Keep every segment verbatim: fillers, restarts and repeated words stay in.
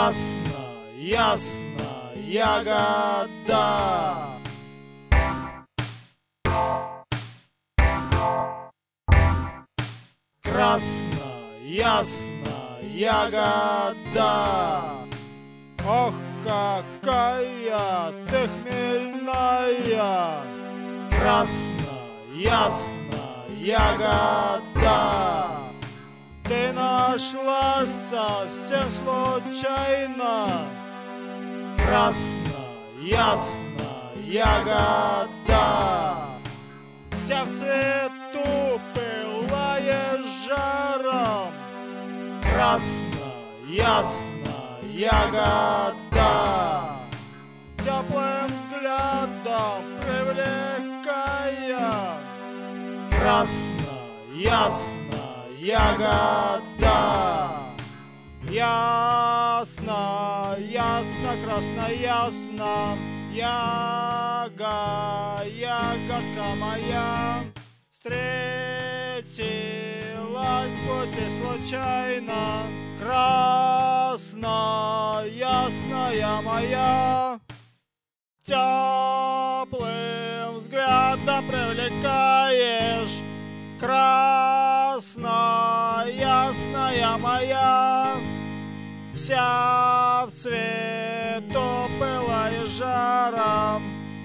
Красная, ясная ягода. Красная, ясная ягода. Ох, какая ты хмельная. Красная, ясная ягода. Ты нашлась совсем случайно. Красная, ясная ягода. Вся в цвету пылая жаром. Красная, ясная ягода. Теплым взглядом привлекая. Красная, ясная ягода. Ясно, ясно, красно, ясно. Яга, ягодка моя. Встретилась в пути случайно. Красная, ясная моя. Теплым взглядом привлекаешь. Красная, ясная моя. Вся в цвету пылая жаром.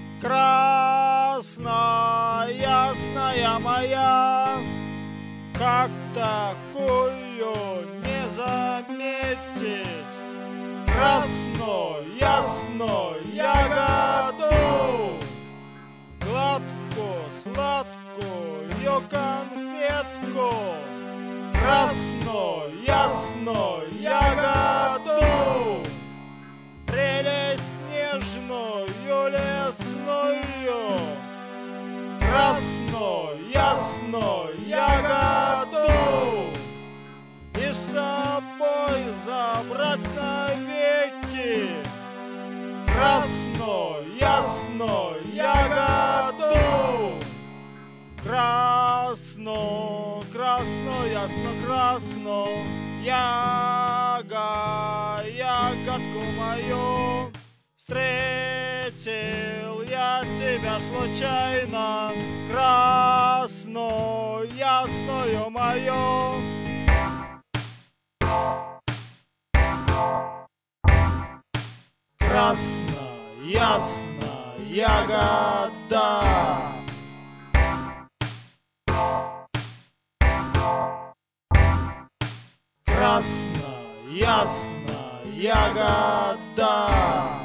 Красная, ясная моя. Как такую не заметить? Красную, ясную ягоду. Гладкую, сладкую конфетку. Красную, ясную ягоду. Прелесть нежную, лесную. Красную, ясную ягоду. И с собой забрать навеки. Красную, ясную ягоду. Красную, красную, ясно красную. Яга, ягодку мою. Встретил я тебя случайно. Красную, ясную мою. Красная, ясная ягода. Красная, ясная ягода.